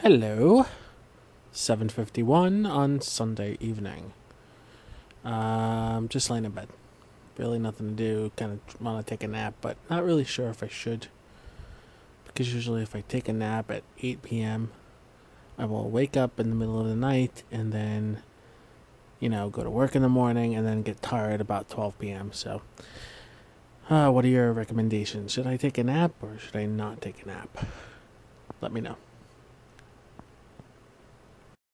Hello, 7:51 on Sunday evening. Just laying in bed. Really nothing to do. Kind of want to take a nap, but not really sure if I should. Because usually, if I take a nap at 8 p.m., I will wake up in the middle of the night and then, go to work in the morning and then get tired about 12 p.m. So, what are your recommendations? Should I take a nap or should I not take a nap? Let me know.